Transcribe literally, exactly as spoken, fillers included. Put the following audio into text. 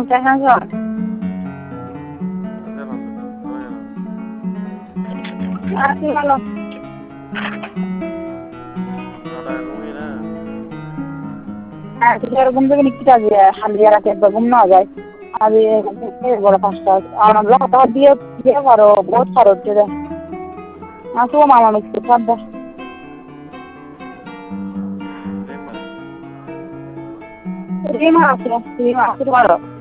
Cajan son. Así malo. Así que algún día ni quita de Handiara que algún no hay. Había que por pasar. Ahora lo está día día para बहुत सारे होते हैं. Así वो मामा mix करता है. Terima kasih, terima kasih,